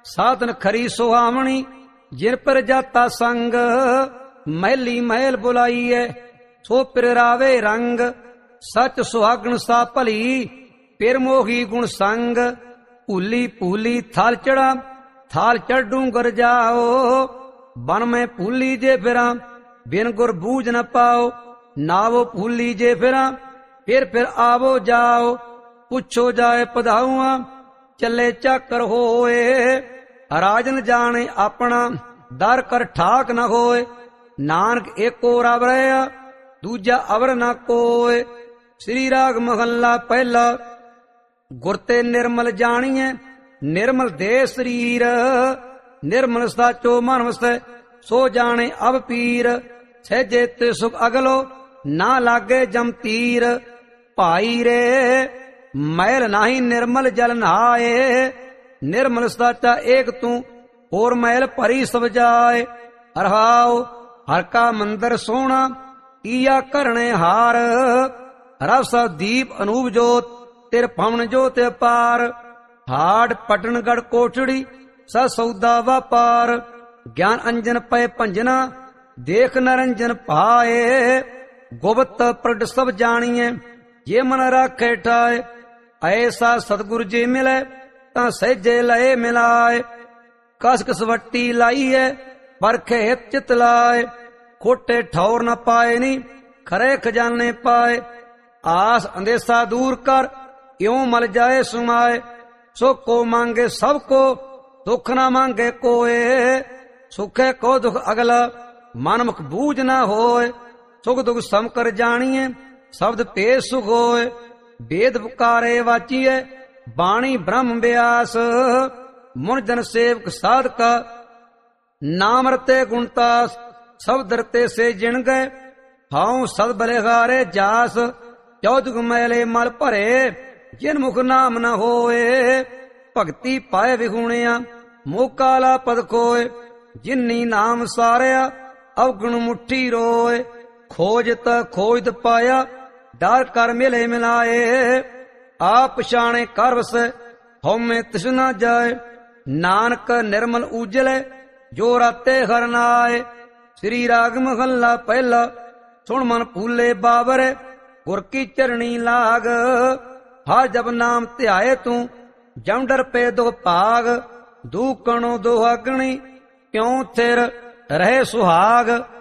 ਸਾਧਨ ਖਰੀ ਸੁਹਾਵਣੀ ਜਿਨ ਪਰ ਜਾਤਾ ਸੰਗ। ਮਹਿਲੀ ਮਹਿਲ ਬੁਲਾਈਐ ਸੋ ਪਿਰ ਰਾਵੇ ਰੰਗ। ਸਚ ਸੁਹਾਗਣ ਸਾ ਭਲੀ ਪਿਰ ਮੋਹੀ ਗੁਣ ਸੰਗ। ਭੂਲੀ ਭੂਲੀ ਥਲ ਚੜਾ ਥਾਲ ਚੜ ਡੂੰਗਰ ਜਾਓ। ਬਨ ਮੈਂ ਭੂਲੀ ਜੇ ਫਿਰਾਂ ਬਿਨ ਗੁਰ ਬੂਝ ਨ ਪਾਓ। ਨਾਵੋ ਭੂਲੀ ਜੇ ਫਿਰਾਂ ਫਿਰ ਆਵੋ ਜਾਓ। ਪੁੱਛੋ ਜਾਏ ਪਧਾਊਆਂ ਚੱਲੇ ਚਾਕਰ ਹੋਏ। ਰਾਜਨ ਜਾਣੇ ਆਪਣਾ ਦਰ ਕਰ ਠਾਕ ਨ ਹੋਏ। ਨਾਨਕ ਏਕੋ ਰਬ ਰਹਿਆ ਦੂਜਾ ਅਵਰ ਨ ਕੋਏ। ਸ੍ਰੀ ਰਾਗ ਮਹੱਲਾ ਪਹਿਲਾ। ਗੁਰ ਤੇ ਨਿਰਮਲ ਜਾਣੀਐ ਨਿਰਮਲ ਦੇ ਸਰੀਰ। ਨਿਰਮਲ ਸਾਚੋ ਮਨ ਵਸੈ ਸੋ ਜਾਣੇ ਅਬ ਪੀਰ। ਸਹਿਜੇ ਤੇ ਸੁਖ ਅਗਲੋ ਨਾ ਲਾਗੇ ਜਮ ਤੀਰ। ਭਾਈ ਰੇ ਮੈਲ ਨਾਹੀ ਨਿਰਮਲ ਜਲ ਨਹਾਏ। ਨਿਰਮਲ ਸਾਚਾ ਏਕ ਤੂੰ ਹੋਰ ਮੈਲ ਭਰੀ ਸਭ ਜਾਏ। ਰਹਾਉ ਹਰ ਕਾ ਮੰਦਰ ਸੋਹਣਾ ਈਆ ਕਰਣੇ ਹਾਰ। ਰਸ ਦੀਪ ਅਨੂਪ ਜੋਤ ਤਿਰ ਪਵਨ ਜੋਤ ਅਪਾਰ। ਹਾੜ ਪਟਨਗੜ ਕੋਠੜੀ ਸ ਸੌਦਾ ਵਪਾਰ। ਗਿਆਨ ਅੰਜਨ ਪਏ ਭੰਜਨਾ ਦੇਖ ਨਰੰਜਨ ਪਾਏ। ਗੁਪਤ ਪ੍ਰਗਟ ਸਭ ਜਾਣੀਏ ਜੇ ਮਨ ਰਾਖੇ ਠਾਏ। ਐਸਾ ਸਤਿਗੁਰ ਜੀ ਮਿਲੇ ਤਾਂ ਸਹਿਜੇ ਲਏ ਮਿਲਾਏ। ਕਸ ਕਸ ਵੱਟੀ ਲਾਈਏ ਪਰਖੇ ਹਿਤ ਚਿਤ ਲਾਏ। ਖੋਟੇ ਠੌਰ ਨ ਪਾਏ ਨੀ ਖਰੇ ਖਜ਼ਾਨੇ ਪਾਏ। ਆਸ ਅੰਦੇਸਾ ਦੂਰ ਕਰ ਇਉਂ ਮਲ ਜਾਏ ਸੁਮਾਏ। ਸੋ ਕੋ ਮੰਗੇ ਸਭ ਕੋ ਦੁੱਖ ਨਾ ਮੰਗੇ ਕੋਏ। ਸੁਖੇ ਕੋ ਦੁਖ ਅਗਲਾ ਮਨ ਮੁਖ ਬੂਝ ਨਾ ਹੋਏ। ਸੁਖ ਦੁਖ ਸਮ ਕਰ ਜਾਣੀਏ ਸ਼ਬਦ ਭੇਦ ਸੁਖ ਹੋਏ। ਵੇਦ ਪੁਕਾਰੇ ਵਾਚੀਏ ਬਾਣੀ ਬ੍ਰਹਮ ਬਿਆਸ। ਮੁਨ ਜਨ ਸੇਵਕ ਸਾਧਕਾ ਨਾਮ ਰਤੇ ਗੁਣਤਾਸ। ਸਭ ਦਰਤੇ ਸੇ ਜਿਣ ਗਏ ਹਾਉ ਸਦ ਬਲਿਹਾਰੇ ਜਾਸ। ਚੌਦੁਖ ਮੈਲੇ ਮਲ ਭਰੇ ਜਿਨ ਮੁਖ ਨਾਮ ਨ ਹੋਏ। ਭਗਤੀ ਪਾਏ ਵਿਗੁਣਿਆ ਮੋਕਾਲਾ ਪਦ ਕੋਏ। ਜਿਨੀ ਨਾਮ ਸਾਰਿਆ ਅਵਗੁਣ ਮੁੱਠੀ ਰੋਏ। ਖੋਜਤ ਖੋਜਤ ਪਾਇਆ ਡਰ ਕਰ ਮਿਲੇ ਮਿਲਾਏ। ਆਪ ਪਛਾਣੇ ਕਰ ਵਸੈ ਹਉਮੈ ਤਿਸ ਨਾ ਜਾਏ। ਨਾਨਕ ਨਿਰਮਲ ਉਜਲੇ ਜੋ ਰਾਤੇ ਹਰਿ ਨਾਏ। ਸ੍ਰੀ ਰਾਗ ਮਹੱਲਾ ਪਹਿਲਾ। ਸੁਣ ਮਨ ਭੂਲੇ ਬਾਬਰ ਗੁਰ ਕੀ ਚਰਣੀ ਲਾਗ। ਹਰ ਜਬ ਨਾਮ ਧਿਆਏ ਤੂੰ ਜਮ ਡਰ ਪੇ ਦੋ ਭਾਗ। ਦੂਕਣੋ ਦੁਹਾਗਣੀ ਕਿਉ ਥਿਰ ਰਹੇ ਸੁਹਾਗ।